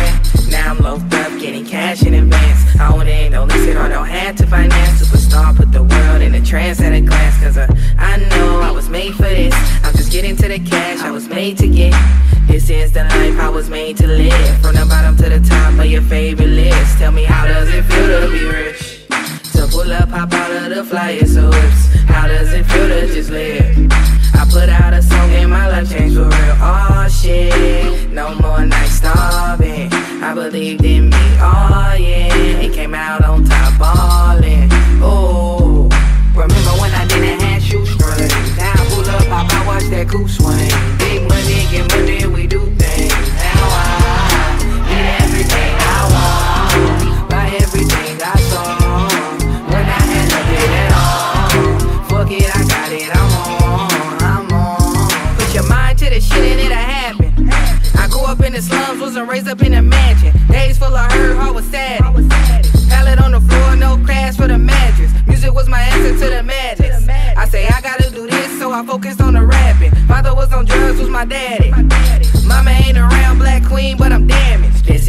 Now I'm loafed up, getting cash in advance. I don't need no listen or no hat to finance. Superstar, put the world in a trance at a glance. Cause I know I was made for this. I'm just getting to the cash I was made to get. This is the life I was made to live. From the bottom to the top of your favorite list. Tell me, how does it feel to be rich? To pull up, hop out of the flyest of whips. How does it feel to just live? I put out a song and my life changed for real. Oh shit, no more nights starving. I believed in me, oh yeah. It came out on top, ballin'. Oh, remember when I didn't have shoestrings? Now I pull up, hop out, watch that coupe swing. Big money, get money, we do things. Now I get everything I want, buy everything I saw. When I had nothing at all, fuck it, I got it, I'm on. Put your mind to the shit and it'll happen. I grew up in the slums, wasn't raised up in a mansion. Days full of hurt, heart was sad. Pallet on the floor, no crash for the mattress. Music was my answer to the madness. I say I gotta do this, so I focused on the rapping. Father was on drugs, was my daddy. Mama ain't around, black queen, but I'm damaged. This